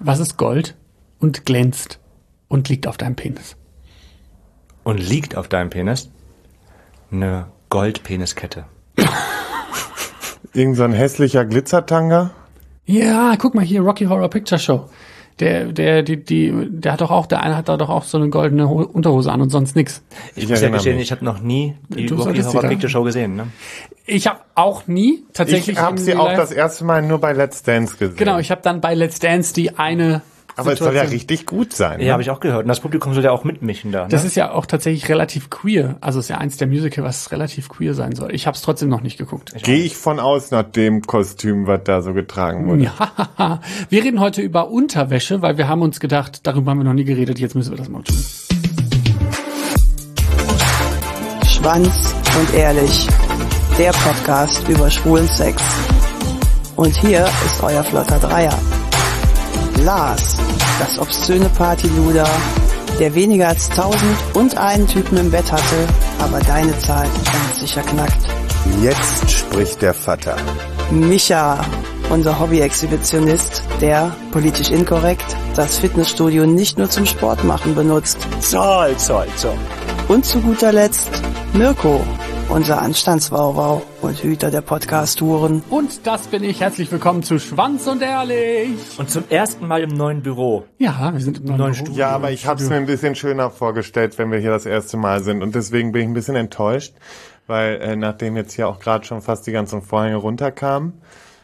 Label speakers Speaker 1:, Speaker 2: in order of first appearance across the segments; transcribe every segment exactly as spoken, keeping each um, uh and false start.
Speaker 1: Was ist Gold und glänzt und liegt auf deinem Penis?
Speaker 2: Und liegt auf deinem Penis? Eine Goldpeniskette.
Speaker 3: Irgend so ein hässlicher Glitzertanga?
Speaker 1: Ja, guck mal hier, Rocky Horror Picture Show. Der, der, die, die, der hat doch auch, der eine hat da doch auch so eine goldene Ho- Unterhose an und sonst nix.
Speaker 2: Ich, ich muss ja gestehen, mich. ich habe noch nie die
Speaker 1: Du
Speaker 2: Rocky Horror Picture Show gesehen, ne?
Speaker 1: Ich habe auch nie tatsächlich.
Speaker 3: Ich habe sie auch das erste Mal nur bei Let's Dance gesehen.
Speaker 1: Genau, ich habe dann bei Let's Dance die eine.
Speaker 3: Aber Situation. Es soll ja richtig gut sein.
Speaker 2: Ja,
Speaker 3: ne?
Speaker 2: habe ich auch gehört. Und das Publikum soll ja auch mitmischen da. Ne?
Speaker 1: Das ist ja auch tatsächlich relativ queer. Also es ist ja eins der Musical, was relativ queer sein soll. Ich habe es trotzdem noch nicht geguckt.
Speaker 3: Gehe ich von aus nach dem Kostüm, was da so getragen wurde.
Speaker 1: Ja, wir reden heute über Unterwäsche, weil wir haben uns gedacht, darüber haben wir noch nie geredet, jetzt müssen wir das mal tun.
Speaker 4: Schwanz und ehrlich, der Podcast über schwulen Sex. Und hier ist euer flotter Dreier. Lars, das obszöne Partyluder, der weniger als tausend und einen Typen im Bett hatte, aber deine Zahl ganz sicher knackt.
Speaker 3: Jetzt spricht der Vater.
Speaker 4: Micha, unser Hobby-Exhibitionist, der, politisch inkorrekt, das Fitnessstudio nicht nur zum Sport machen benutzt.
Speaker 2: Zoll, zoll, zoll.
Speaker 4: Und zu guter Letzt Mirko, unser Anstandswauwau und Hüter der Podcast-Touren.
Speaker 1: Und das bin ich. Herzlich willkommen zu Schwanz und Ehrlich.
Speaker 2: Und zum ersten Mal im neuen Büro.
Speaker 1: Ja, wir sind im neuen, neuen Studio.
Speaker 3: Ja, aber ich habe es mir ein bisschen schöner vorgestellt, wenn wir hier das erste Mal sind. Und deswegen bin ich ein bisschen enttäuscht, weil äh, nachdem jetzt hier auch gerade schon fast die ganzen Vorhänge runterkamen.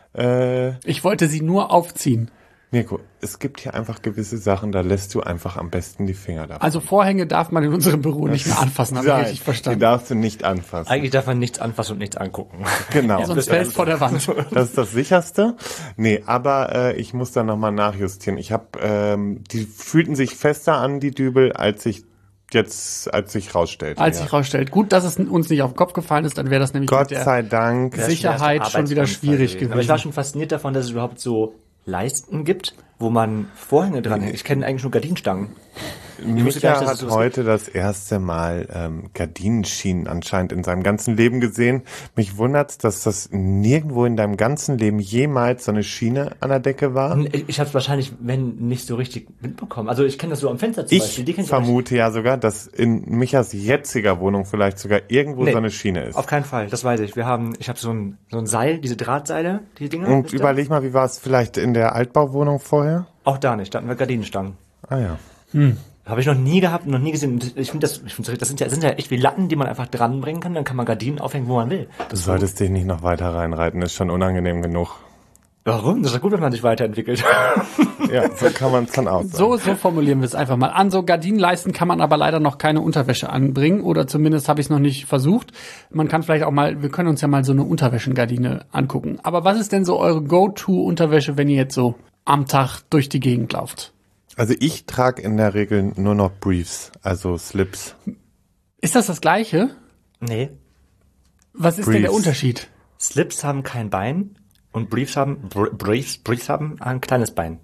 Speaker 3: Äh,
Speaker 1: ich wollte sie nur aufziehen.
Speaker 3: Mirko, es gibt hier einfach gewisse Sachen, da lässt du einfach am besten die Finger davon.
Speaker 1: Also Vorhänge darf man in unserem Büro nicht mehr anfassen, habe ich richtig verstanden.
Speaker 3: Die darfst du nicht anfassen.
Speaker 2: Eigentlich darf man nichts anfassen und nichts angucken.
Speaker 3: Genau.
Speaker 1: Ja, sonst fällt vor der Wand.
Speaker 3: Das ist das Sicherste. Nee, aber äh, ich muss da nochmal nachjustieren. Ich habe, ähm, die fühlten sich fester an, die Dübel, als ich jetzt, als sich rausstellte.
Speaker 1: Als
Speaker 3: ja.
Speaker 1: sich rausstellt. Gut, dass es uns nicht auf den Kopf gefallen ist, dann wäre das nämlich
Speaker 3: Gott
Speaker 1: mit der
Speaker 3: sei Dank
Speaker 1: Sicherheit schon wieder schwierig gewesen.
Speaker 2: Aber ich war schon fasziniert davon, dass es überhaupt so Leisten gibt, wo man Vorhänge dran hängt. Ich kenne eigentlich nur Gardinenstangen.
Speaker 3: Micha hat heute das erste Mal ähm, Gardinenschienen anscheinend in seinem ganzen Leben gesehen. Mich wundert's, dass das nirgendwo in deinem ganzen Leben jemals so eine Schiene an der Decke war.
Speaker 2: Und ich habe es wahrscheinlich, wenn nicht so richtig mitbekommen. Also ich kenne das so am Fenster zum
Speaker 3: ich
Speaker 2: Beispiel. Die kenn ich
Speaker 3: vermute ja sogar, dass in Michas jetziger Wohnung vielleicht sogar irgendwo
Speaker 2: nee,
Speaker 3: so eine Schiene ist.
Speaker 2: Auf keinen Fall, das weiß ich. Wir haben, ich habe so ein so ein Seil, diese Drahtseile, die Dinger.
Speaker 3: Und überleg mal, wie war es vielleicht in der Altbauwohnung vorher?
Speaker 2: Auch da nicht, da hatten wir Gardinenstangen.
Speaker 3: Ah ja.
Speaker 1: Hm.
Speaker 2: Habe ich noch nie gehabt, noch nie gesehen. Ich finde das, ich finde das sind ja, das sind ja echt wie Latten, die man einfach dranbringen kann. Dann kann man Gardinen aufhängen, wo man will.
Speaker 3: Du solltest dich nicht noch weiter reinreiten, ist schon unangenehm genug.
Speaker 2: Warum? Das ist doch gut, wenn man sich weiterentwickelt.
Speaker 3: Ja, so kann man es dann auch sagen.
Speaker 1: So, so formulieren wir es einfach mal. An so Gardinenleisten kann man aber leider noch keine Unterwäsche anbringen oder zumindest habe ich es noch nicht versucht. Man kann vielleicht auch mal, wir können uns ja mal so eine Unterwäschengardine angucken. Aber was ist denn so eure Go-To-Unterwäsche, wenn ihr jetzt so am Tag durch die Gegend lauft?
Speaker 3: Also ich trage in der Regel nur noch Briefs, also Slips.
Speaker 1: Ist das das Gleiche?
Speaker 2: Nee.
Speaker 1: Was ist
Speaker 3: Briefs.
Speaker 1: denn der Unterschied?
Speaker 2: Slips haben kein Bein und Briefs haben Br- Briefs, Briefs haben ein kleines Bein.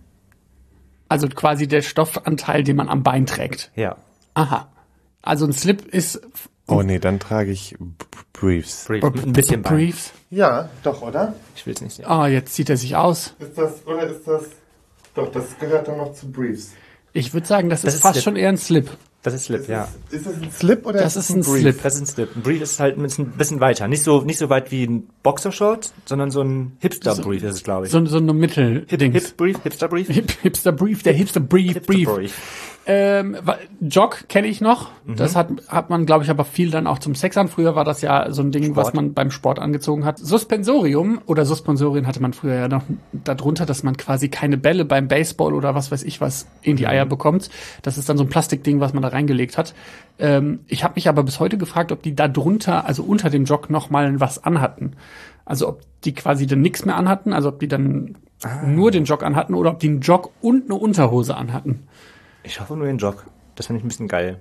Speaker 1: Also quasi der Stoffanteil, den man am Bein trägt.
Speaker 2: Ja.
Speaker 1: Aha. Also ein Slip ist
Speaker 3: Oh nee, dann trage ich B- Briefs.
Speaker 2: Brief, mit ein bisschen Bein.
Speaker 1: Briefs.
Speaker 3: Ja, doch, oder?
Speaker 2: Ich will es nicht sehen.
Speaker 1: Ah, jetzt zieht er sich aus.
Speaker 3: Ist das, oder ist das, doch, das gehört dann noch zu Briefs.
Speaker 1: Ich würde sagen, das,
Speaker 2: Das
Speaker 1: ist
Speaker 2: ist
Speaker 1: fast
Speaker 2: Slip.
Speaker 1: schon eher ein Slip.
Speaker 2: Das ist Slip, ja.
Speaker 3: Ist das ein Slip oder
Speaker 1: Das
Speaker 3: ist
Speaker 1: ist ein
Speaker 3: Brief?
Speaker 1: Slip.
Speaker 2: Das ist ein Slip. Ein Brief ist halt ein bisschen, bisschen weiter. Nicht so, nicht so weit wie ein Boxershort, sondern so ein Hipster-Brief ist es, glaube ich.
Speaker 1: So, so eine Mitteldings.
Speaker 2: Hip-Brief, Hipster-Brief?
Speaker 1: Hip, Hipster-Brief, der Hipster-Brief. Brief.
Speaker 2: Hipster-Brief.
Speaker 1: Ähm, wa- Jog kenne ich noch.
Speaker 2: Mhm.
Speaker 1: Das hat, hat man, glaube ich, aber viel dann auch zum Sex an. Früher war das ja so ein Ding,
Speaker 2: Sport.
Speaker 1: was man beim Sport angezogen hat. Suspensorium oder Suspensorien hatte man früher ja noch darunter, dass man quasi keine Bälle beim Baseball oder was weiß ich was in die Eier bekommt. Das ist dann so ein Plastikding, was man da reingelegt hat. Ähm, ich habe mich aber bis heute gefragt, ob die da drunter, also unter dem Jog, noch mal was anhatten. Also ob die quasi dann nichts mehr anhatten, also ob die dann ah. nur den Jog anhatten oder ob die einen Jog und eine Unterhose anhatten.
Speaker 2: Ich hoffe nur den Jog. Das finde ich ein bisschen geil.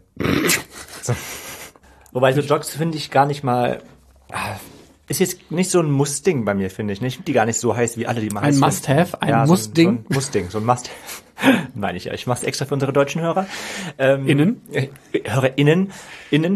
Speaker 2: So. Wobei so Jogs finde ich gar nicht mal... ah, ist jetzt nicht so ein Muss-Ding bei mir, finde ich. Ich finde die gar nicht so heiß, wie alle, die mal heiß
Speaker 1: Ein Must-Have, ein
Speaker 2: ja,
Speaker 1: Muss-Ding.
Speaker 2: So ein, so ein Muss-Ding, so ein Must-Have. Meine ich ja. Ich mache es extra für unsere deutschen Hörer. Ähm,
Speaker 1: Innen?
Speaker 2: Äh, HörerInnen. Innen.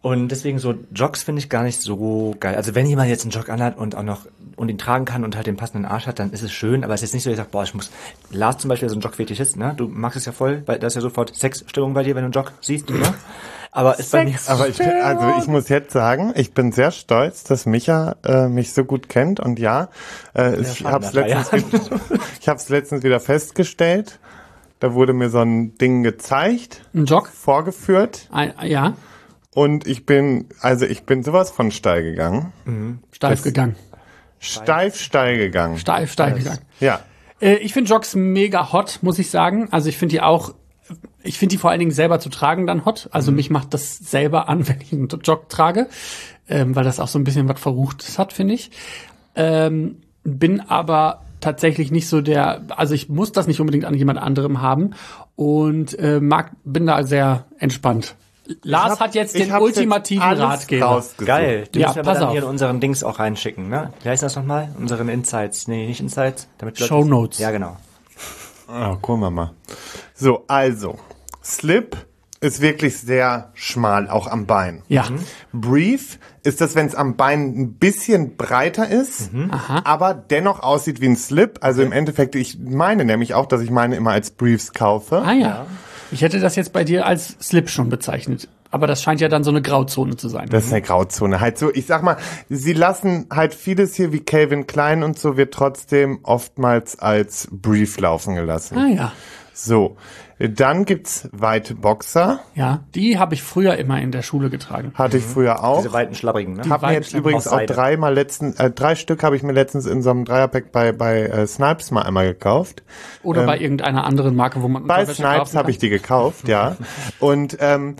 Speaker 2: Und deswegen so Jogs finde ich gar nicht so geil. Also wenn jemand jetzt einen Jog anhat und auch noch und ihn tragen kann und halt den passenden Arsch hat, dann ist es schön, aber es ist jetzt nicht so, dass ich sage, boah, ich muss, Lars zum Beispiel so ein Jog-Fetischist, ne? Du magst es ja voll, weil da ist ja sofort Sexstimmung bei dir, wenn du einen Jog siehst, ne? Aber ist bei mir
Speaker 3: Aber ich, also ich muss jetzt sagen, ich bin sehr stolz, dass Micha äh, mich so gut kennt und ja, äh, ich
Speaker 2: ja,
Speaker 3: habe es letztens, ich hab's letztens wieder festgestellt. Da wurde mir so ein Ding gezeigt,
Speaker 1: ein Jog
Speaker 3: vorgeführt.
Speaker 1: Ein, ja.
Speaker 3: Und ich bin, also ich bin sowas von steil gegangen.
Speaker 1: Mhm. Steif das gegangen.
Speaker 3: Steif steil gegangen.
Speaker 1: Steif steil gegangen.
Speaker 3: Ja.
Speaker 1: Äh, ich finde Jogs mega hot, muss ich sagen. Also ich finde die auch, ich finde die vor allen Dingen selber zu tragen dann hot. Also mhm. mich macht das selber an, wenn ich einen Jog trage, ähm, weil das auch so ein bisschen was Verruchtes hat, finde ich. Ähm, bin aber tatsächlich nicht so der, also ich muss das nicht unbedingt an jemand anderem haben und äh, mag, bin da sehr entspannt. Lars hab, hat jetzt den ultimativen jetzt Ratgeber.
Speaker 2: Geil. Du
Speaker 1: ja,
Speaker 2: musst ja
Speaker 1: pass
Speaker 2: dann
Speaker 1: auf.
Speaker 2: hier in unseren Dings auch reinschicken, ne? Wie heißt das nochmal? Unseren Insights. Nee, nicht Insights. Damit
Speaker 1: Show Notes.
Speaker 2: Ja, genau.
Speaker 3: Oh, gucken wir mal. So, also. Slip ist wirklich sehr schmal, auch am Bein.
Speaker 1: Ja.
Speaker 3: Mhm. Brief ist das, wenn es am Bein ein bisschen breiter ist, mhm. aber dennoch aussieht wie ein Slip. Also okay. Im Endeffekt, ich meine nämlich auch, dass ich meine immer als Briefs kaufe.
Speaker 1: Ah ja. Ich hätte das jetzt bei dir als Slip schon bezeichnet. Aber das scheint ja dann so eine Grauzone zu sein.
Speaker 3: Das ist eine Grauzone. Halt so, ich sag mal, sie lassen halt vieles hier wie Calvin Klein und so wird trotzdem oftmals als Brief laufen gelassen.
Speaker 1: Ah ja.
Speaker 3: So, dann gibt's weite Boxer.
Speaker 1: Ja, die habe ich früher immer in der Schule getragen.
Speaker 3: Hatte ich früher auch.
Speaker 2: Diese weiten Schlabbrigen, ne?
Speaker 3: Die hab mir jetzt übrigens auch dreimal letzten, äh, drei Stück habe ich mir letztens in so einem Dreierpack bei bei äh, Snipes mal einmal gekauft.
Speaker 1: Oder ähm, bei irgendeiner anderen Marke, wo man
Speaker 3: bei Snipes habe ich die gekauft, ja. Und ähm,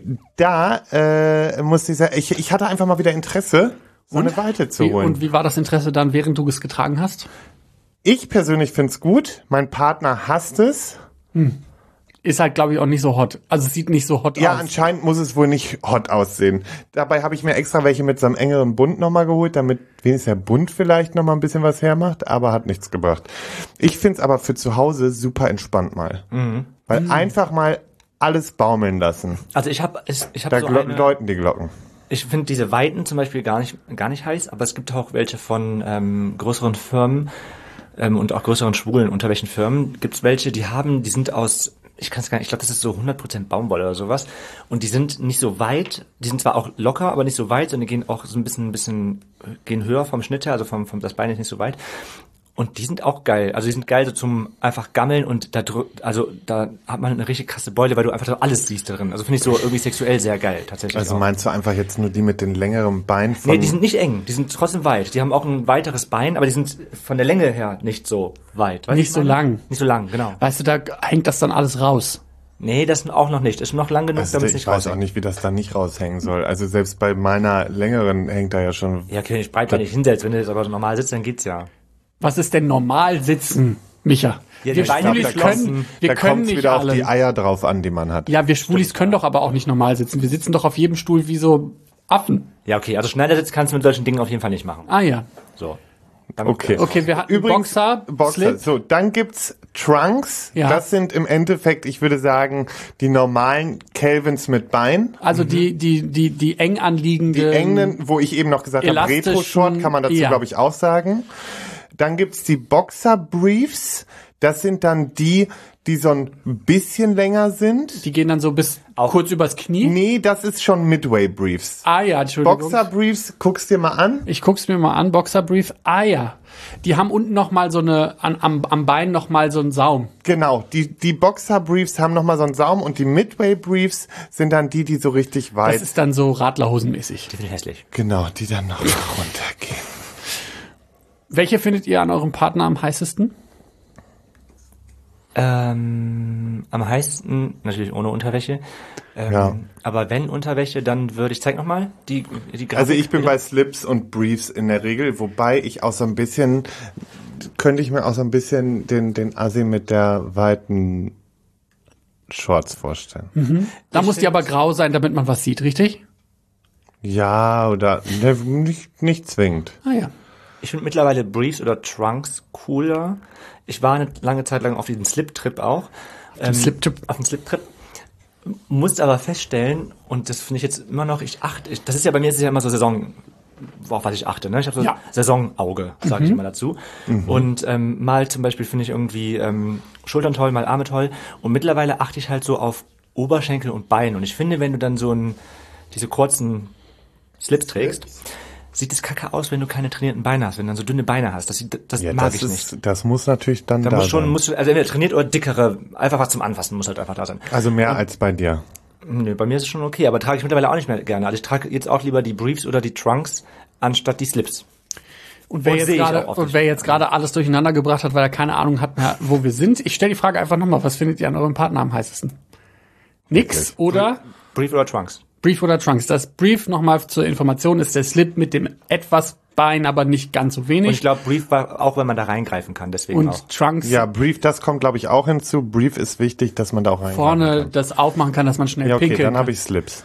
Speaker 3: da äh, musste ich sagen, ich, ich hatte einfach mal wieder Interesse, so
Speaker 1: und?
Speaker 3: eine Weite zu
Speaker 1: wie,
Speaker 3: holen.
Speaker 1: Und wie war das Interesse dann, während du es getragen hast?
Speaker 3: Ich persönlich find's gut. Mein Partner hasst es.
Speaker 1: Hm. Ist halt, glaube ich, auch nicht so hot. Also es sieht nicht so hot
Speaker 3: ja,
Speaker 1: aus.
Speaker 3: Ja, anscheinend muss es wohl nicht hot aussehen. Dabei habe ich mir extra welche mit so einem engeren Bund nochmal geholt, damit wenigstens der Bund vielleicht nochmal ein bisschen was hermacht, aber hat nichts gebracht. Ich find's aber für zu Hause super entspannt mal. Mhm. Weil mhm. einfach mal alles baumeln lassen.
Speaker 2: Also ich habe ich hab
Speaker 3: da
Speaker 2: so
Speaker 3: glo-
Speaker 2: eine...
Speaker 3: läuten die Glocken.
Speaker 2: Ich finde diese Weiten zum Beispiel gar nicht gar nicht heiß, aber es gibt auch welche von ähm, größeren Firmen ähm, und auch größeren schwulen Unterwäschen Firmen. Gibt's welche, die haben, die sind aus, ich kann es gar nicht, ich glaube, das ist so hundert Prozent Baumwolle oder sowas. Und die sind nicht so weit, die sind zwar auch locker, aber nicht so weit, sondern die gehen auch so ein bisschen, ein bisschen, gehen höher vom Schnitt her, also vom, vom, das Bein ist nicht so weit. Und die sind auch geil. Also die sind geil so zum einfach gammeln und da drückt, also da hat man eine richtig krasse Beule, weil du einfach so alles siehst da drin. Also finde ich so irgendwie sexuell sehr geil, tatsächlich.
Speaker 3: Also
Speaker 2: auch.
Speaker 3: Meinst du einfach jetzt nur die mit den längeren Beinen? Von
Speaker 2: Nee, die sind nicht eng, die sind trotzdem weit. Die haben auch ein weiteres Bein, aber die sind von der Länge her nicht so weit. Weißt
Speaker 1: nicht so lang.
Speaker 2: Nicht so lang, genau.
Speaker 1: Weißt du, da hängt das dann alles raus.
Speaker 2: Nee, das auch noch nicht. Das ist noch lang genug,
Speaker 3: also
Speaker 2: damit es nicht raushängt.
Speaker 3: Ich weiß auch nicht, wie das da nicht raushängen soll. Also selbst bei meiner längeren hängt da ja schon...
Speaker 2: Ja, okay, ich breit, wenn ich hinsetzt. Wenn du jetzt aber normal sitzt, dann geht's ja.
Speaker 1: Was ist denn normal sitzen, Micha?
Speaker 2: Ja,
Speaker 1: wir Schwulis können, wir
Speaker 3: da
Speaker 1: können
Speaker 3: kommt's
Speaker 1: nicht
Speaker 3: wieder
Speaker 1: alle.
Speaker 3: auf die Eier drauf an, die man hat.
Speaker 1: Ja, wir Schwulis können doch aber auch nicht normal sitzen. Wir sitzen doch auf jedem Stuhl wie so Affen.
Speaker 2: Ja, okay, also Schneidersitz kannst du mit solchen Dingen auf jeden Fall nicht machen.
Speaker 1: Ah ja.
Speaker 2: So.
Speaker 3: Okay.
Speaker 1: Okay, wir hatten
Speaker 3: Übrigens,
Speaker 1: Boxer,
Speaker 3: Boxer.
Speaker 1: Slip.
Speaker 3: So, dann gibt's Trunks.
Speaker 1: Ja.
Speaker 3: Das sind im Endeffekt, ich würde sagen, die normalen Calvins mit Bein.
Speaker 1: Also mhm. die die die die eng anliegende,
Speaker 3: die engen, wo ich eben noch gesagt habe, Retro-Short kann man dazu, ja. glaube ich, auch sagen. Dann gibt's die Boxer-Briefs. Das sind dann die, die so ein bisschen länger sind.
Speaker 1: Die gehen dann so bis auch kurz übers Knie?
Speaker 3: Nee, das ist schon Midway-Briefs.
Speaker 1: Ah ja, Entschuldigung.
Speaker 3: Boxer-Briefs, guck's dir mal an.
Speaker 1: Ich guck's mir mal an, Boxer-Brief. Ah ja. Die haben unten noch mal so eine, an, am, am Bein noch mal so einen Saum.
Speaker 3: Genau, die, die Boxer-Briefs haben noch mal so einen Saum und die Midway-Briefs sind dann die, die so richtig weit...
Speaker 1: Das ist dann so Radlerhosenmäßig.
Speaker 2: Die finde ich hässlich.
Speaker 3: Genau, die dann noch runtergehen.
Speaker 1: Welche findet ihr an eurem Partner am heißesten?
Speaker 2: Ähm, am heißesten, natürlich ohne Unterwäsche. Ähm,
Speaker 3: ja.
Speaker 2: Aber wenn Unterwäsche, dann würde ich, zeig nochmal, die, die Grafik.
Speaker 3: Also ich bin
Speaker 2: wieder.
Speaker 3: bei Slips und Briefs in der Regel, wobei ich auch so ein bisschen, könnte ich mir auch so ein bisschen den, den Assi mit der weiten Shorts vorstellen.
Speaker 1: Mhm. Da ich muss die aber grau sein, damit man was sieht, richtig?
Speaker 3: Ja, oder ne, nicht, nicht zwingend.
Speaker 1: Ah ja.
Speaker 2: Ich finde mittlerweile Briefs oder Trunks cooler. Ich war eine lange Zeit lang auf diesen Slip-Trip auch.
Speaker 1: Ähm, Slip-Trip?
Speaker 2: Auf den Slip-Trip. muss aber feststellen, und das finde ich jetzt immer noch, ich achte, ich, das ist ja bei mir ist es ja immer so Saison, auf was ich achte, ne? Ich habe so ja. Saisonauge, sage mhm. ich immer dazu. Mhm. Und ähm, mal zum Beispiel finde ich irgendwie ähm, Schultern toll, mal Arme toll. Und mittlerweile achte ich halt so auf Oberschenkel und Bein. Und ich finde, wenn du dann so ein, diese kurzen Slips trägst, sieht es kacke aus, wenn du keine trainierten Beine hast, wenn du dann so dünne Beine hast. Das, das
Speaker 3: ja,
Speaker 2: mag
Speaker 3: das
Speaker 2: ich
Speaker 3: ist,
Speaker 2: nicht.
Speaker 3: Das muss natürlich dann da,
Speaker 2: da muss schon,
Speaker 3: sein.
Speaker 2: Musst du, also entweder trainiert oder dickere, einfach was zum Anfassen muss halt einfach da sein.
Speaker 3: Also mehr
Speaker 2: und,
Speaker 3: als bei dir.
Speaker 2: Nö, bei mir ist es schon okay, aber trage ich mittlerweile auch nicht mehr gerne. Also ich trage jetzt auch lieber die Briefs oder die Trunks anstatt die Slips.
Speaker 1: Und wer, und jetzt gerade, und wer jetzt gerade alles durcheinander gebracht hat, weil er keine Ahnung hat mehr, wo wir sind, ich stelle die Frage einfach nochmal, was findet ihr an eurem Partner am heißesten? Nix oder?
Speaker 2: Brief oder Trunks.
Speaker 1: Brief oder Trunks. Das Brief, nochmal zur Information, ist der Slip mit dem etwas Bein, aber nicht ganz so wenig.
Speaker 2: Und ich glaube, Brief war auch, wenn man da reingreifen kann, deswegen
Speaker 1: und
Speaker 2: auch.
Speaker 1: Trunks.
Speaker 3: Ja, Brief, das kommt, glaube ich, auch hinzu. Brief ist wichtig, dass man da auch reingreifen
Speaker 1: vorne
Speaker 3: kann.
Speaker 1: Vorne das aufmachen kann, dass man schnell
Speaker 3: ja, okay,
Speaker 1: pinkeln kann.
Speaker 3: dann habe ich Slips.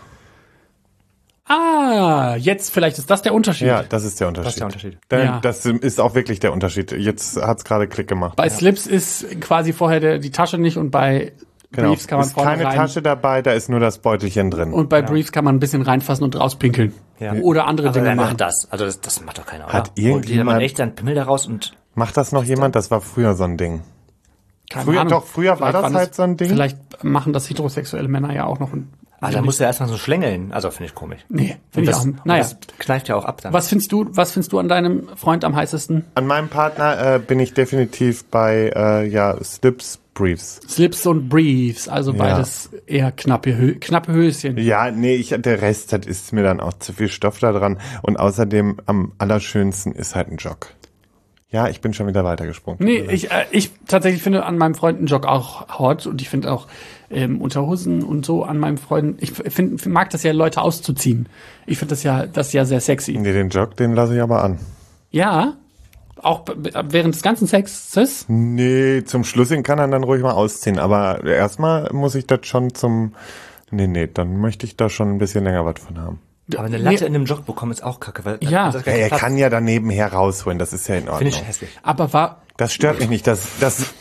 Speaker 1: Ah, jetzt vielleicht ist das der Unterschied.
Speaker 3: Ja, das ist der Unterschied.
Speaker 2: Das ist der Unterschied.
Speaker 3: Denn
Speaker 1: ja.
Speaker 3: Das ist auch wirklich der Unterschied. Jetzt hat's gerade Klick gemacht.
Speaker 1: Bei
Speaker 3: ja.
Speaker 1: Slips ist quasi vorher der, die Tasche nicht und bei
Speaker 3: genau.
Speaker 1: Briefs kann man
Speaker 3: ist
Speaker 1: vorne
Speaker 3: keine
Speaker 1: rein.
Speaker 3: Tasche dabei, da ist nur das Beutelchen drin.
Speaker 1: Und bei
Speaker 2: ja.
Speaker 1: Briefs kann man ein bisschen reinfassen und rauspinkeln.
Speaker 2: Ja.
Speaker 1: Oder andere
Speaker 2: aber
Speaker 1: Dinge
Speaker 2: machen.
Speaker 1: machen.
Speaker 2: Das, also das, das macht doch keiner, oder?
Speaker 3: Hat irgendjemand
Speaker 2: man echt seinen Pimmel da raus und
Speaker 3: macht das noch jemand? Das war früher so ein Ding.
Speaker 1: Keine
Speaker 3: Früher,
Speaker 1: Ahnung.
Speaker 3: doch, früher war
Speaker 1: Vielleicht
Speaker 3: das halt so ein Ding.
Speaker 1: Vielleicht machen das heterosexuelle Männer ja auch noch.
Speaker 2: Ah, da musst du erstmal so schlängeln. Also finde ich komisch.
Speaker 1: Nee, finde ich auch. Naja.
Speaker 2: Das kneift ja auch ab dann.
Speaker 1: Was findest du, was findest du an deinem Freund am heißesten?
Speaker 3: An meinem Partner äh, bin ich definitiv bei äh, ja Slips, Briefs.
Speaker 1: Slips und Briefs, also
Speaker 3: ja.
Speaker 1: beides eher knappe, Hö- knappe Höschen.
Speaker 3: Ja, nee, ich, der Rest, das ist mir dann auch zu viel Stoff da dran. Und außerdem am allerschönsten ist halt ein Jog. Ja, ich bin schon wieder weitergesprungen.
Speaker 1: Nee, ich, äh, ich tatsächlich finde an meinem Freund einen Jog auch hot und ich finde auch ähm, Unterhosen und so an meinem Freund. Ich find, mag das ja, Leute auszuziehen. Ich finde das ja, das ja sehr sexy.
Speaker 3: Nee, den Jog, den lasse ich aber an.
Speaker 1: Ja, auch b- während des ganzen Sexes?
Speaker 3: Nee, zum Schluss hin kann er dann ruhig mal ausziehen. Aber erstmal muss ich das schon zum... Nee, nee, dann möchte ich da schon ein bisschen länger was von haben.
Speaker 2: Aber eine Latte nee. in einem Jog bekommen ist auch kacke. Weil
Speaker 1: ja,
Speaker 3: ja er kann ja daneben her rausholen, das ist ja in Ordnung.
Speaker 2: Finde ich hässlich.
Speaker 1: Aber war...
Speaker 3: Das stört mich nicht, das... das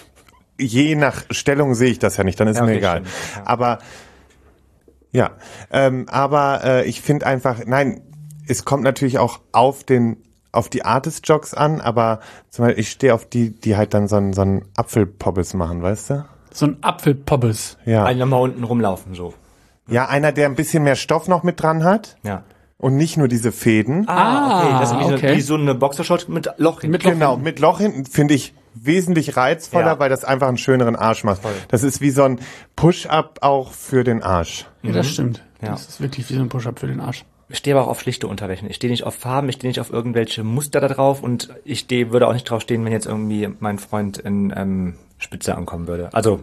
Speaker 3: je nach Stellung sehe ich das ja nicht, dann ist ja, okay, mir egal. Ja. Aber ja, ähm, aber äh, ich finde einfach, nein, es kommt natürlich auch auf den auf die Art des Jogs an, aber zum Beispiel ich stehe auf die, die halt dann so einen so einen Apfelpobbes machen, weißt du?
Speaker 1: So ein Apfelpobbes.
Speaker 3: Ja.
Speaker 2: Einer mal unten rumlaufen so.
Speaker 3: Ja, einer, der ein bisschen mehr Stoff noch mit dran hat.
Speaker 2: Ja.
Speaker 3: Und nicht nur diese Fäden.
Speaker 2: Ah, okay. Das ist wie,
Speaker 1: okay.
Speaker 2: wie so eine Boxershort mit Loch hinten.
Speaker 3: Mit Loch genau, hinten. Mit Loch hinten finde ich wesentlich reizvoller, ja. weil das einfach einen schöneren Arsch macht. Voll. Das ist wie so ein Push-Up auch für den Arsch.
Speaker 1: Ja, das stimmt.
Speaker 2: Ja.
Speaker 1: Das ist wirklich wie so ein Push-Up für den Arsch.
Speaker 2: Ich stehe aber auch auf schlichte Unterwäsche. Ich stehe nicht auf Farben, ich stehe nicht auf irgendwelche Muster da drauf und ich stehe, würde auch nicht drauf stehen, wenn jetzt irgendwie mein Freund in ähm, Spitze ankommen würde. Also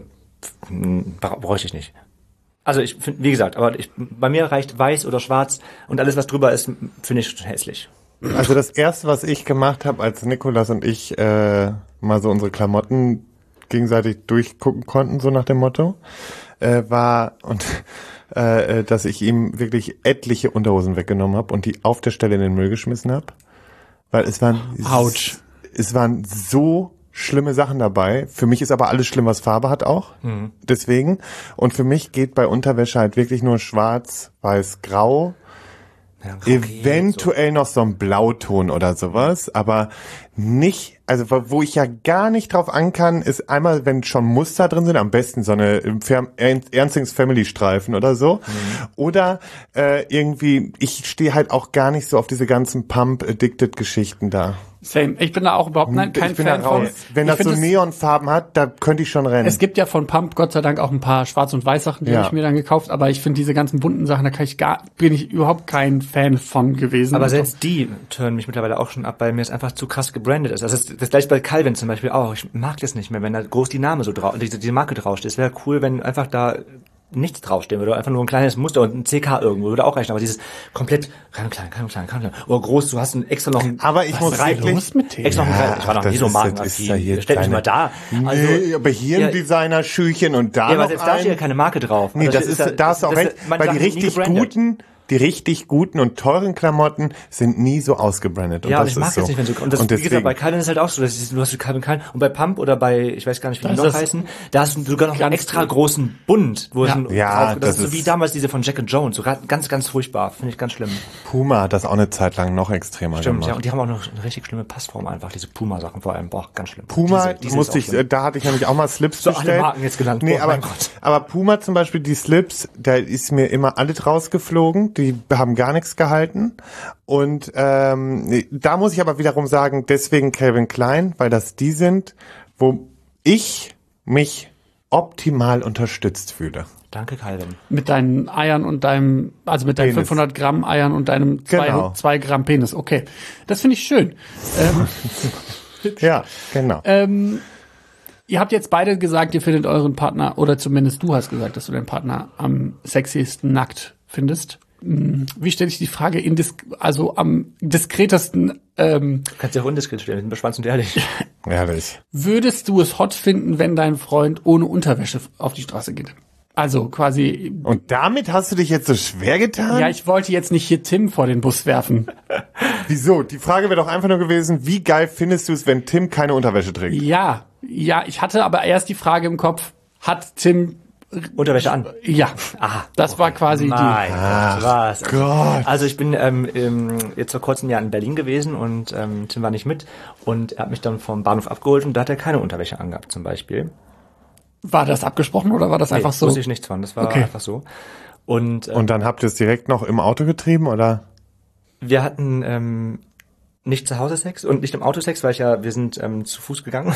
Speaker 2: bra- bräuchte ich nicht. Also ich finde, wie gesagt, aber ich, bei mir reicht weiß oder schwarz und alles, was drüber ist, finde ich hässlich.
Speaker 3: Also das Erste, was ich gemacht habe, als Nikolas und ich äh, mal so unsere Klamotten gegenseitig durchgucken konnten, so nach dem Motto, äh, war und äh, dass ich ihm wirklich etliche Unterhosen weggenommen habe und die auf der Stelle in den Müll geschmissen habe, weil es waren
Speaker 1: Autsch.
Speaker 3: Es waren so schlimme Sachen dabei. Für mich ist aber alles schlimm, was Farbe hat auch. Mhm. Deswegen. Und für mich geht bei Unterwäsche halt wirklich nur schwarz, weiß, grau. Ja, okay, eventuell so. Noch so ein Blauton oder sowas, aber nicht, also wo ich ja gar nicht drauf an kann, ist einmal, wenn schon Muster drin sind, am besten so eine Ernstings Family Streifen oder so, mhm. oder äh, irgendwie, ich stehe halt auch gar nicht so auf diese ganzen Pump-Addicted-Geschichten da.
Speaker 1: Same. Ich bin da auch überhaupt nein, kein Fan von.
Speaker 3: Wenn das so Neonfarben hat, da könnte ich schon rennen.
Speaker 1: Es gibt ja von Pump Gott sei Dank auch ein paar Schwarz- und Weiß-Sachen, die ja. habe ich mir dann gekauft, aber ich finde diese ganzen bunten Sachen, da kann ich gar, bin ich überhaupt kein Fan von gewesen.
Speaker 2: Aber selbst die turnen mich mittlerweile auch schon ab, weil mir es einfach zu krass gebrandet ist. Also das, das gleiche bei Calvin zum Beispiel auch. Ich mag das nicht mehr, wenn da groß die Name so drauf, diese, diese Marke draufsteht. Es wäre cool, wenn einfach da nichts draufstehen würde, einfach nur ein kleines Muster und ein C K irgendwo würde auch reichen, aber dieses komplett klein, klein, klein, klein, klein, oder groß, du hast ein extra noch ein,
Speaker 3: aber ich muss wirklich
Speaker 1: los mit dem?
Speaker 2: extra noch ein, ich war noch nie so markenaffin, stell dich mal da. Also,
Speaker 3: nee, aber hier ein ja, Designer-Schüchen und da
Speaker 2: ja,
Speaker 3: noch
Speaker 2: aber selbst da steht ja keine Marke drauf.
Speaker 3: Nee,
Speaker 2: also
Speaker 3: das ist, da hast du auch recht, weil die richtig guten, die richtig guten und teuren Klamotten sind nie so ausgebrandet.
Speaker 2: Ja,
Speaker 3: und
Speaker 2: und ich mag
Speaker 3: ist
Speaker 2: jetzt
Speaker 3: so.
Speaker 2: nicht, wenn so, und das,
Speaker 3: und
Speaker 2: wie gesagt, bei Calvin ist halt auch so, dass du hast Calvin Klein und bei Pump oder bei, ich weiß gar nicht, wie die noch heißen, da hast du sogar noch einen extra großen Bund, wo
Speaker 1: ja.
Speaker 2: es ein,
Speaker 3: ja,
Speaker 2: drauf, das,
Speaker 3: das
Speaker 2: ist so wie damals diese von Jack and Jones, so ganz, ganz furchtbar, finde ich ganz schlimm.
Speaker 3: Puma hat das auch eine Zeit lang noch extremer
Speaker 2: Stimmt,
Speaker 3: gemacht.
Speaker 2: ja, und die haben auch noch eine richtig schlimme Passform einfach, diese Puma-Sachen vor allem, boah, ganz schlimm.
Speaker 3: Puma,
Speaker 2: diese, diese
Speaker 3: musste ich,
Speaker 2: schlimm.
Speaker 3: da hatte ich nämlich auch mal Slips
Speaker 2: so
Speaker 3: bestellt.
Speaker 2: alle Marken jetzt genannt.
Speaker 3: Nee,
Speaker 2: oh,
Speaker 3: aber,
Speaker 2: mein Gott.
Speaker 3: aber Puma zum Beispiel, die Slips, da ist mir immer alles rausgeflogen, die haben gar nichts gehalten. Und ähm, nee, da muss ich aber wiederum sagen, deswegen Calvin Klein, weil das die sind, wo ich mich optimal unterstützt fühle.
Speaker 2: Danke, Calvin.
Speaker 1: Mit deinen Eiern und deinem, also mit deinen
Speaker 3: Penis.
Speaker 1: fünfhundert Gramm Eiern und deinem zwei,
Speaker 3: Genau.
Speaker 1: zwei Gramm Penis. Okay, das finde ich schön. Ähm,
Speaker 3: Ja, genau.
Speaker 1: ähm, ihr habt jetzt beide gesagt, ihr findet euren Partner, oder zumindest du hast gesagt, dass du deinen Partner am sexiesten nackt findest. Hm, Wie stelle ich die Frage? Indis also am diskretesten, ähm,
Speaker 2: Du kannst ja auch undiskret stellen, ich bin beschwanzt und ehrlich.
Speaker 3: Ehrlich.
Speaker 1: würdest du es hot finden, wenn dein Freund ohne Unterwäsche auf die Straße geht? Also quasi,
Speaker 3: Und damit hast du dich jetzt so schwer getan?
Speaker 1: ja, ich wollte jetzt nicht hier Tim vor den Bus werfen.
Speaker 3: Wieso? Die Frage wäre doch einfach nur gewesen, wie geil findest du es, wenn Tim keine Unterwäsche trägt?
Speaker 1: Ja, ja, ich hatte aber erst die Frage im Kopf, hat Tim,
Speaker 2: Unterwäsche an.
Speaker 1: ja,
Speaker 2: Ah,
Speaker 1: das war quasi
Speaker 2: Mein
Speaker 1: die,
Speaker 2: Gott, was?
Speaker 3: Gott.
Speaker 2: Also ich bin ähm, ähm, jetzt vor kurzem Jahr in Berlin gewesen und ähm, Tim war nicht mit und er hat mich dann vom Bahnhof abgeholt und da hat er keine Unterwäsche angehabt zum Beispiel.
Speaker 1: war das abgesprochen oder war das
Speaker 2: Nee,
Speaker 1: einfach so?
Speaker 2: wusste ich nichts von, das war
Speaker 1: Okay.
Speaker 2: einfach so. Und, ähm,
Speaker 3: Und dann habt ihr es direkt noch im Auto getrieben, oder?
Speaker 2: wir hatten ähm, nicht zu Hause Sex und nicht im Auto Sex, weil ich ja, wir sind ähm, zu Fuß gegangen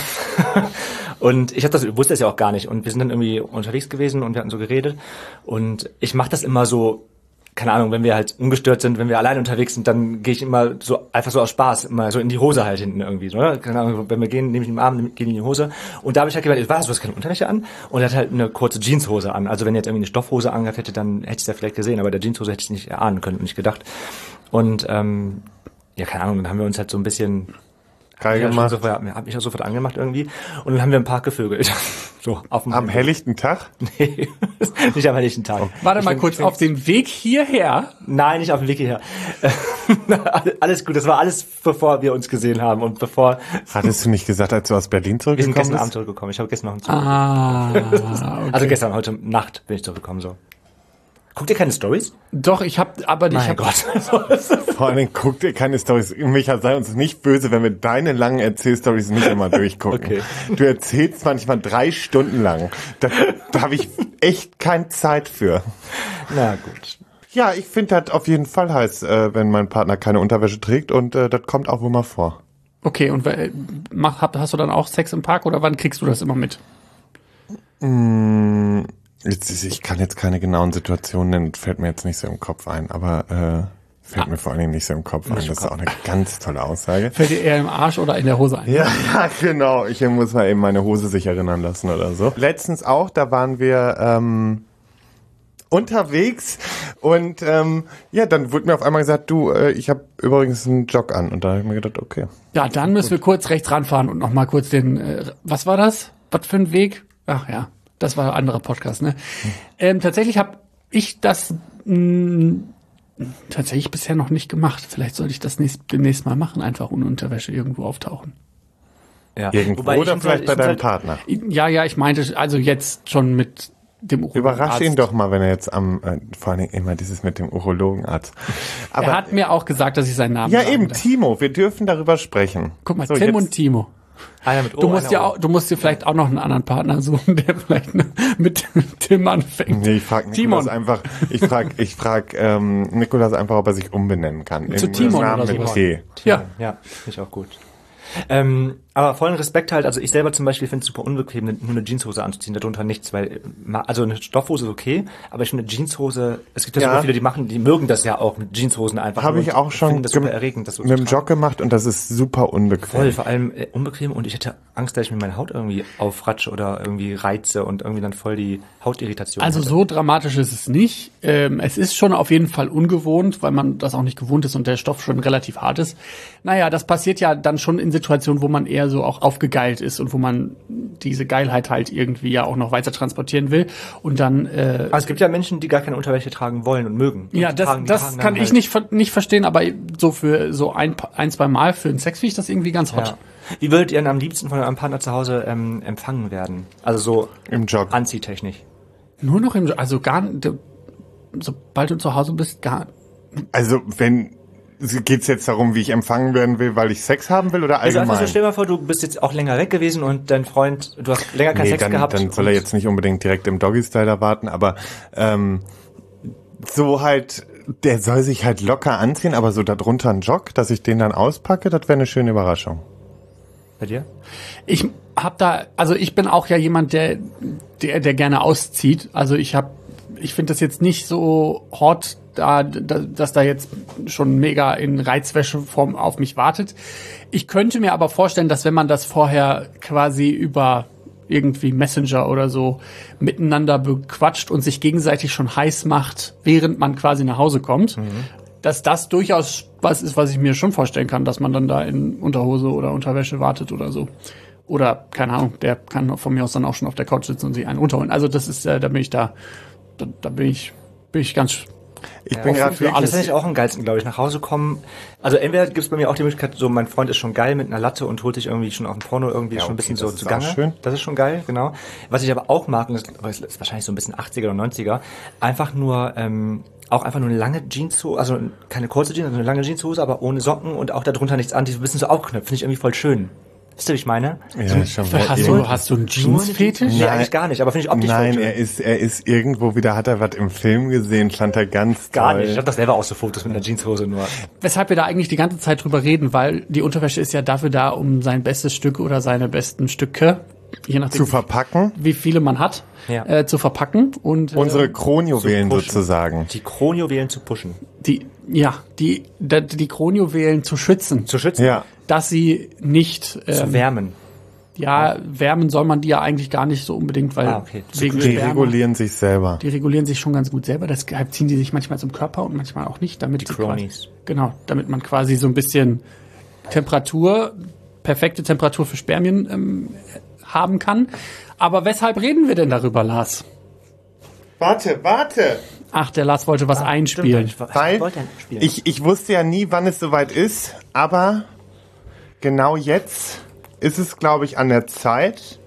Speaker 2: und ich hab das, wusste das ja auch gar nicht und wir sind dann irgendwie unterwegs gewesen und wir hatten so geredet und ich mache das immer so, keine Ahnung, wenn wir halt ungestört sind, wenn wir allein unterwegs sind, dann gehe ich immer so, einfach so aus Spaß, immer so in die Hose halt hinten irgendwie, so, ne? Keine Ahnung, wenn wir gehen, nehme ich ihn im Arm, gehe in die Hose und da habe ich halt gemerkt, was, du hast keine Unterwäsche an? Und er hat halt eine kurze Jeanshose an, also wenn er jetzt irgendwie eine Stoffhose angehabt hätte, dann hätte ich es ja vielleicht gesehen, aber der Jeanshose hätte ich nicht erahnen können und nicht gedacht. Und, ähm, ja, keine Ahnung, dann haben wir uns halt so ein bisschen
Speaker 3: Geil
Speaker 2: ja,
Speaker 3: gemacht.
Speaker 2: sofort, hab mich auch sofort angemacht irgendwie und dann haben wir im Park gevögelt. So, auf dem
Speaker 3: Am helllichten Tag?
Speaker 2: Nee, nicht am helllichten Tag.
Speaker 1: Warte
Speaker 2: Ich
Speaker 1: mal
Speaker 2: find-
Speaker 1: kurz,
Speaker 2: find-
Speaker 1: auf dem Weg hierher,
Speaker 2: Nein, nicht auf dem Weg hierher. Alles gut, das war alles, bevor wir uns gesehen haben und bevor
Speaker 3: Hattest du nicht gesagt, als du aus Berlin
Speaker 2: wir sind
Speaker 3: zurückgekommen
Speaker 2: gestern
Speaker 3: bist?
Speaker 2: Abend zurückgekommen. Ich habe gestern noch einen Zug.
Speaker 1: ah, okay.
Speaker 2: Also gestern, heute Nacht bin ich zurückgekommen, so. Guckt ihr keine Stories?
Speaker 1: Doch, ich habe, aber ich
Speaker 2: Mein
Speaker 1: habe,
Speaker 2: Gott.
Speaker 3: Vor allen Dingen guck dir keine Storys. Micha, sei uns nicht böse, wenn wir deine langen Erzählstories nicht immer durchgucken.
Speaker 2: Okay.
Speaker 3: Du erzählst manchmal drei Stunden lang. Da, da habe ich echt keine Zeit für.
Speaker 2: Na gut.
Speaker 3: Ja, ich finde das auf jeden Fall heiß, äh, wenn mein Partner keine Unterwäsche trägt und äh, das kommt auch wohl mal vor.
Speaker 1: okay, und äh, mach, hab- hast du dann auch Sex im Park oder wann kriegst du das immer mit?
Speaker 3: Mm, jetzt, ist- ich kann jetzt keine genauen Situationen nennen, fällt mir jetzt nicht so im Kopf ein, aber äh, fällt mir vor allen Dingen nicht so im Kopf ein. Das ist auch eine ganz tolle Aussage.
Speaker 1: Fällt dir eher im Arsch oder in der Hose ein?
Speaker 3: Ja, ja, genau. Ich muss mal eben meine Hose sich erinnern lassen oder so. Letztens auch, da waren wir ähm, unterwegs und ähm, ja, dann wurde mir auf einmal gesagt, du, äh, ich habe übrigens einen Jog an. Und da habe ich mir gedacht, okay.
Speaker 1: Ja, dann müssen wir kurz rechts ranfahren und noch mal kurz den, äh, was war das? Was für ein Weg? Ach ja, das war ein anderer Podcast, ne? Ähm, tatsächlich habe ich das mh, tatsächlich bisher noch nicht gemacht. Vielleicht sollte ich das nächst, demnächst mal machen, einfach ohne Unterwäsche irgendwo auftauchen.
Speaker 2: Ja.
Speaker 3: Irgendwo
Speaker 2: Wobei ich
Speaker 3: oder
Speaker 2: find's
Speaker 3: vielleicht
Speaker 2: halt-
Speaker 3: bei
Speaker 2: ich find's
Speaker 3: deinem
Speaker 2: halt-
Speaker 3: Partner.
Speaker 1: Ja, ja, ich meinte, also jetzt schon mit dem Urologenarzt.
Speaker 3: Überrasch ihn doch mal, wenn er jetzt am, äh, vor allen Dingen immer dieses mit dem Urologenarzt. Aber
Speaker 1: Er hat mir auch gesagt, dass ich seinen Namen
Speaker 3: ja
Speaker 1: sagen
Speaker 3: eben,
Speaker 1: darf.
Speaker 3: Timo, wir dürfen darüber sprechen.
Speaker 1: Guck mal,
Speaker 3: So,
Speaker 1: Tim
Speaker 3: jetzt-
Speaker 1: und Timo.
Speaker 2: Einer mit O,
Speaker 1: Du musst
Speaker 2: einer
Speaker 1: ja
Speaker 2: ohne.
Speaker 1: auch, du musst dir vielleicht auch noch einen anderen Partner suchen, der vielleicht ne, mit Tim anfängt.
Speaker 3: Nee, ich frage
Speaker 1: Timon.
Speaker 3: Nikolas einfach, ich frage ich frag, ähm, Nikolas einfach, ob er sich umbenennen kann.
Speaker 1: Zu
Speaker 3: In
Speaker 1: Timon
Speaker 3: Namen
Speaker 1: oder
Speaker 3: mit
Speaker 1: sowas.
Speaker 3: T.
Speaker 1: Ja.
Speaker 2: Ja, finde ich auch gut. Ähm, aber vollen Respekt halt, also ich selber zum Beispiel finde es super unbequem, ne- nur eine Jeanshose anzuziehen, darunter nichts, weil, ma- also eine Stoffhose ist okay, aber ich finde eine Jeanshose, es gibt ja,
Speaker 3: Ja.
Speaker 2: super viele, die machen, die mögen das ja auch mit Jeanshosen einfach.
Speaker 3: Habe
Speaker 2: nur
Speaker 3: ich
Speaker 2: und
Speaker 3: auch schon
Speaker 2: finden das super
Speaker 3: gem-
Speaker 2: erregend, das so
Speaker 3: mit
Speaker 2: zu
Speaker 3: dem
Speaker 2: tragen.
Speaker 3: Jog gemacht und das ist super unbequem.
Speaker 2: Voll, vor allem äh, unbequem und ich hätte Angst, dass ich mir meine Haut irgendwie aufratsche oder irgendwie reize und irgendwie dann voll die Hautirritation
Speaker 1: Also
Speaker 2: hätte.
Speaker 1: so dramatisch ist es nicht. Ähm, es ist schon auf jeden Fall ungewohnt, weil man das auch nicht gewohnt ist und der Stoff schon relativ hart ist. Naja, das passiert ja dann schon in Situationen, wo man eher eher so auch aufgegeilt ist und wo man diese Geilheit halt irgendwie ja auch noch weiter transportieren will. Und dann äh,
Speaker 2: also es gibt ja Menschen, die gar keine Unterwäsche tragen wollen und mögen.
Speaker 1: Ja,
Speaker 2: und
Speaker 1: das,
Speaker 2: tragen,
Speaker 1: das kann ich
Speaker 2: halt
Speaker 1: nicht, nicht verstehen, aber so für so ein, ein zwei Mal für den Sex finde ich das irgendwie ganz hot.
Speaker 2: Ja. Wie würdet ihr denn am liebsten von eurem Partner zu Hause ähm, empfangen werden? Also so
Speaker 3: im Jog.
Speaker 2: Anziehtechnisch.
Speaker 1: Nur noch im, also gar, sobald du zu Hause bist, gar.
Speaker 3: Also wenn, geht's jetzt darum, wie ich empfangen werden will, weil ich Sex haben will oder allgemein?
Speaker 2: Also einfach so, stell dir mal vor, du bist jetzt auch länger weg gewesen und dein Freund, du hast länger keinen
Speaker 3: nee,
Speaker 2: Sex
Speaker 3: dann,
Speaker 2: gehabt.
Speaker 3: Dann soll er jetzt nicht unbedingt direkt im Doggy-Style erwarten, aber ähm, so halt, der soll sich halt locker anziehen, aber so darunter ein Jog, dass ich den dann auspacke, das wäre eine schöne Überraschung.
Speaker 2: Bei dir?
Speaker 1: Ich hab da, also ich bin auch ja jemand, der, der, der gerne auszieht. Also ich hab, ich finde das jetzt nicht so hot, da, da, dass da jetzt schon mega in Reizwäscheform auf mich wartet. Ich könnte mir aber vorstellen, dass wenn man das vorher quasi über irgendwie Messenger oder so miteinander bequatscht und sich gegenseitig schon heiß macht, während man quasi nach Hause kommt, mhm. dass das durchaus was ist, was ich mir schon vorstellen kann, dass man dann da in Unterhose oder Unterwäsche wartet oder so. Oder, keine Ahnung, der kann von mir aus dann auch schon auf der Couch sitzen und sich einen runterholen. Also das ist, äh, da bin ich da, da, da bin ich, bin ich ganz...
Speaker 3: Ich bin gerade
Speaker 2: für alles. Das finde ich auch am geilsten, glaube ich. Nach Hause kommen. Also entweder gibt es bei mir auch die Möglichkeit, so mein Freund ist schon geil mit einer Latte und holt sich irgendwie schon auf dem Porno irgendwie ja, schon ein bisschen so zu Gange. Schön. Das ist schon geil, genau. Was ich aber auch mag, und das ist wahrscheinlich so ein bisschen achtziger oder neunziger, einfach nur ähm, auch einfach nur eine lange Jeanshose, also keine kurze Jeans, sondern eine lange Jeanshose, aber ohne Socken und auch darunter nichts an, die so ein bisschen so aufknöpft. Finde ich irgendwie voll schön. Wisst ihr, wie ich meine?
Speaker 3: Ja,
Speaker 1: so,
Speaker 3: schon
Speaker 1: hast, du, hast du einen Jeans-Fetisch?
Speaker 2: Nee, eigentlich gar nicht, aber finde ich optisch
Speaker 3: Nein,
Speaker 2: voll schön.
Speaker 3: er ist, er ist irgendwo wieder, hat er was im Film gesehen, fand er ganz
Speaker 2: Gar
Speaker 3: toll.
Speaker 2: nicht, ich habe das selber auch so Fotos mit einer Jeanshose nur.
Speaker 1: Weshalb wir da eigentlich die ganze Zeit drüber reden, weil die Unterwäsche ist ja dafür da, um sein bestes Stück oder seine besten Stücke, je nachdem,
Speaker 3: zu verpacken,
Speaker 1: wie viele man hat, ja. äh, zu verpacken und äh,
Speaker 3: unsere Kronjuwelen sozusagen.
Speaker 2: Die Kronjuwelen zu pushen.
Speaker 1: Die, ja, die, die, die Kronjuwelen zu schützen.
Speaker 2: Zu schützen?
Speaker 3: Ja.
Speaker 1: Dass sie nicht ähm,
Speaker 2: zu wärmen.
Speaker 1: Ja, wärmen soll man die ja eigentlich gar nicht so unbedingt, weil
Speaker 2: ah, okay.
Speaker 1: wegen
Speaker 3: die
Speaker 1: Sperma,
Speaker 3: regulieren sich selber.
Speaker 1: Die regulieren sich schon ganz gut selber. Deshalb ziehen die sich manchmal zum Körper und manchmal auch nicht, damit
Speaker 2: die
Speaker 1: sie
Speaker 2: Cronies.
Speaker 1: Quasi, genau, damit man quasi so ein bisschen Temperatur, perfekte Temperatur für Spermien ähm, haben kann. Aber weshalb reden wir denn darüber, Lars?
Speaker 3: Warte, warte.
Speaker 1: Ach, der Lars wollte was ah, einspielen.
Speaker 3: Stimmt, weil ich, ich, ich wusste ja nie, wann es soweit ist, aber genau jetzt ist es, glaube ich, an der Zeit.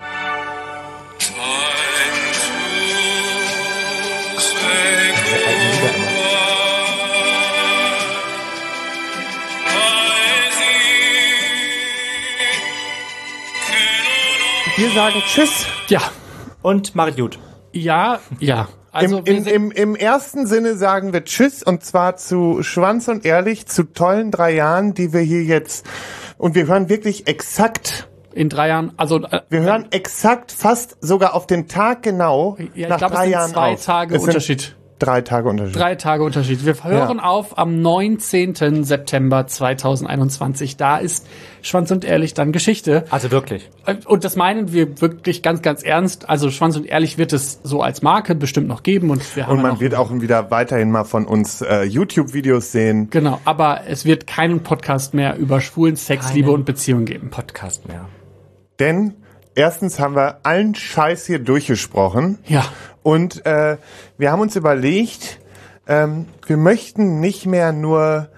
Speaker 3: Wir sagen Tschüss.
Speaker 1: Ja.
Speaker 2: Und macht gut.
Speaker 1: Ja, ja.
Speaker 3: Also Im, im, im, Im ersten Sinne sagen wir Tschüss und zwar zu Schwanz und Ehrlich, zu tollen drei Jahren, die wir hier jetzt, und wir hören wirklich exakt
Speaker 1: in drei Jahren, also
Speaker 3: äh, wir hören exakt fast sogar auf den Tag genau
Speaker 1: ja,
Speaker 3: nach
Speaker 1: glaub,
Speaker 3: drei Jahren
Speaker 1: zwei
Speaker 3: auf.
Speaker 1: Tage
Speaker 3: es
Speaker 1: Unterschied.
Speaker 3: Drei Tage Unterschied.
Speaker 1: Drei Tage Unterschied. Wir hören ja. auf am neunzehnten September zweitausendeinundzwanzig. Da ist Schwanz und Ehrlich dann Geschichte.
Speaker 2: Also wirklich.
Speaker 1: Und das meinen wir wirklich ganz, ganz ernst. Also Schwanz und Ehrlich wird es so als Marke bestimmt noch geben. Und, wir haben
Speaker 3: und man
Speaker 1: auch
Speaker 3: wird auch wieder weiterhin mal von uns äh, YouTube-Videos sehen.
Speaker 1: Genau, aber es wird keinen Podcast mehr über schwulen Sex, Keinen Liebe und Beziehung geben.
Speaker 2: Podcast mehr.
Speaker 3: Denn erstens haben wir allen Scheiß hier durchgesprochen.
Speaker 1: Ja.
Speaker 3: Und äh, wir haben uns überlegt, ähm, wir möchten nicht mehr nur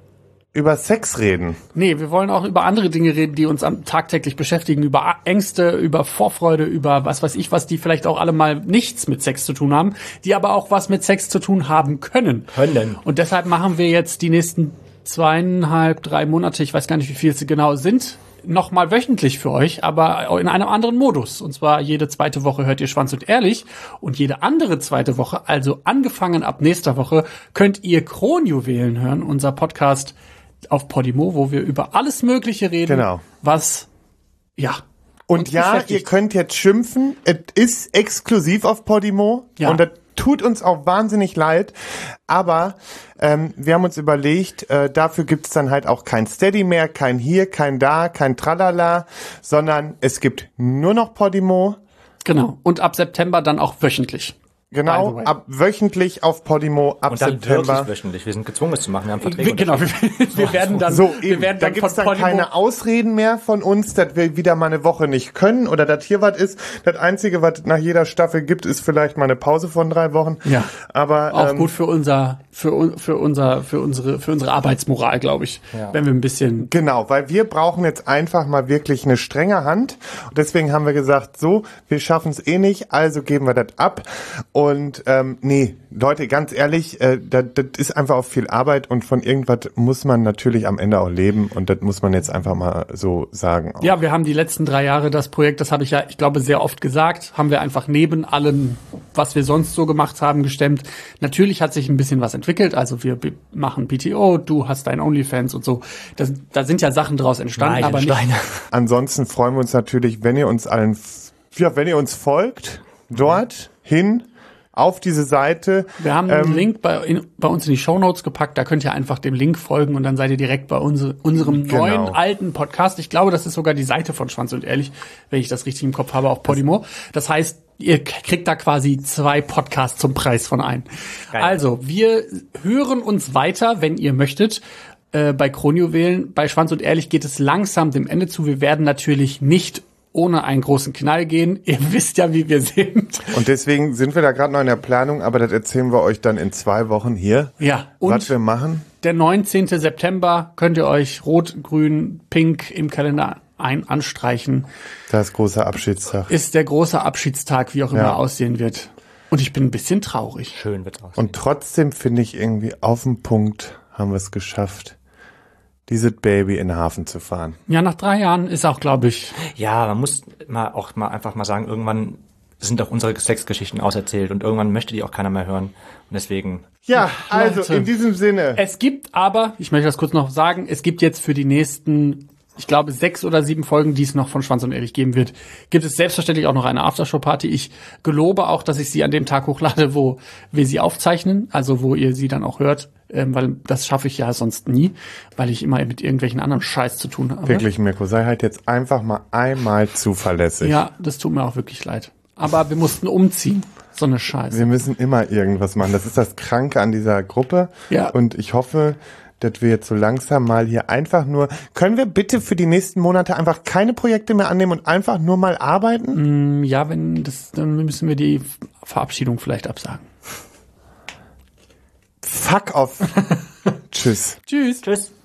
Speaker 3: über Sex reden.
Speaker 1: Nee, wir wollen auch über andere Dinge reden, die uns am tagtäglich beschäftigen, über Ängste, über Vorfreude, über was weiß ich was, die vielleicht auch alle mal nichts mit Sex zu tun haben, die aber auch was mit Sex zu tun haben können.
Speaker 2: Können.
Speaker 1: Und deshalb machen wir jetzt die nächsten zweieinhalb, drei Monate, ich weiß gar nicht, wie viel es genau sind, nochmal wöchentlich für euch, aber in einem anderen Modus. Und zwar jede zweite Woche hört ihr Schwanz und Ehrlich und jede andere zweite Woche, also angefangen ab nächster Woche, könnt ihr Kronjuwelen hören, unser Podcast auf Podimo, wo wir über alles Mögliche reden,
Speaker 3: genau.
Speaker 1: was, ja.
Speaker 3: Und ja, ihr könnt jetzt schimpfen, es ist exklusiv auf Podimo
Speaker 1: ja.
Speaker 3: und das tut uns auch wahnsinnig leid, aber ähm, wir haben uns überlegt, äh, dafür gibt's dann halt auch kein Steady mehr, kein hier, kein da, kein Tralala, sondern es gibt nur noch Podimo.
Speaker 1: Genau, und ab September dann auch wöchentlich.
Speaker 3: Genau, ab wöchentlich auf Podimo ab
Speaker 2: und dann
Speaker 3: September.
Speaker 2: Wirklich wöchentlich. Wir sind gezwungen, es zu machen. Wir haben Verträge.
Speaker 1: Genau, wir, wir werden dann,
Speaker 3: so,
Speaker 1: wir werden
Speaker 3: da
Speaker 1: dann
Speaker 3: gibt's
Speaker 1: von
Speaker 3: dann
Speaker 1: Podimo
Speaker 3: keine Ausreden mehr von uns, dass wir wieder mal eine Woche nicht können oder dass hier was ist. Das Einzige, was nach jeder Staffel gibt, ist vielleicht mal eine Pause von drei Wochen.
Speaker 1: Ja,
Speaker 3: aber
Speaker 1: auch
Speaker 3: ähm,
Speaker 1: gut für unser, für für unser, für unsere, für unsere Arbeitsmoral, glaube ich, ja. Wenn wir ein bisschen
Speaker 3: genau, weil wir brauchen jetzt einfach mal wirklich eine strenge Hand. Und deswegen haben wir gesagt, so, wir schaffen es eh nicht, also geben wir das ab. Und ähm, nee, Leute, ganz ehrlich, äh, das, das ist einfach auch viel Arbeit und von irgendwas muss man natürlich am Ende auch leben und das muss man jetzt einfach mal so sagen. Auch.
Speaker 1: Ja, wir haben die letzten drei Jahre das Projekt, das habe ich ja, ich glaube, sehr oft gesagt, haben wir einfach neben allem, was wir sonst so gemacht haben, gestemmt. Natürlich hat sich ein bisschen was entwickelt, also wir machen P T O, du hast dein OnlyFans und so. Das, da sind ja Sachen draus entstanden, aber nicht.
Speaker 3: Ansonsten freuen wir uns natürlich, wenn ihr uns allen, ja, wenn ihr uns folgt, dort hin auf diese Seite.
Speaker 1: Wir haben einen ähm, Link bei, in, bei uns in die Shownotes gepackt, da könnt ihr einfach dem Link folgen und dann seid ihr direkt bei uns, unserem genau. neuen, alten Podcast. Ich glaube, das ist sogar die Seite von Schwanz und Ehrlich, wenn ich das richtig im Kopf habe, auch Podimo. Das heißt, ihr kriegt da quasi zwei Podcasts zum Preis von einem. Geil. Also, wir hören uns weiter, wenn ihr möchtet, äh, bei Kronjuwelen. Bei Schwanz und Ehrlich geht es langsam dem Ende zu. Wir werden natürlich nicht ohne einen großen Knall gehen. Ihr wisst ja, wie wir sind.
Speaker 3: Und deswegen sind wir da gerade noch in der Planung, aber das erzählen wir euch dann in zwei Wochen hier.
Speaker 1: Ja. Und
Speaker 3: was wir machen.
Speaker 1: Der neunzehnten September könnt ihr euch rot, grün, pink im Kalender ein anstreichen.
Speaker 3: Das große Abschiedstag.
Speaker 1: Ist der große Abschiedstag, wie auch immer
Speaker 3: ja.
Speaker 1: aussehen wird. Und ich bin ein bisschen traurig.
Speaker 2: Schön wird's aussehen.
Speaker 3: Und trotzdem finde ich irgendwie auf den Punkt haben wir es geschafft, dieses Baby in den Hafen zu fahren.
Speaker 1: Ja, nach drei Jahren ist auch, glaube ich.
Speaker 2: Ja, man muss mal auch mal einfach mal sagen, irgendwann sind auch unsere Sexgeschichten auserzählt und irgendwann möchte die auch keiner mehr hören. Und deswegen.
Speaker 3: Ja, also Leute, in diesem Sinne.
Speaker 1: Es gibt aber, ich möchte das kurz noch sagen, es gibt jetzt für die nächsten, ich glaube, sechs oder sieben Folgen, die es noch von Schwanz und Ehrlich geben wird, gibt es selbstverständlich auch noch eine Aftershow-Party. Ich gelobe auch, dass ich sie an dem Tag hochlade, wo wir sie aufzeichnen, also wo ihr sie dann auch hört. Ähm, weil das schaffe ich ja sonst nie, weil ich immer mit irgendwelchen anderen Scheiß zu tun habe.
Speaker 3: Wirklich, Mirko, sei halt jetzt einfach mal einmal zuverlässig.
Speaker 1: Ja, das tut mir auch wirklich leid. Aber wir mussten umziehen. So eine Scheiße.
Speaker 3: Wir müssen immer irgendwas machen. Das ist das Kranke an dieser Gruppe.
Speaker 1: Ja.
Speaker 3: Und ich hoffe, dass wir jetzt so langsam mal hier einfach nur... Können wir bitte für die nächsten Monate einfach keine Projekte mehr annehmen und einfach nur mal arbeiten?
Speaker 1: Mm, ja, wenn das, dann müssen wir die Verabschiedung vielleicht absagen.
Speaker 3: Fuck off. Tschüss.
Speaker 1: Tschüss.
Speaker 2: Tschüss.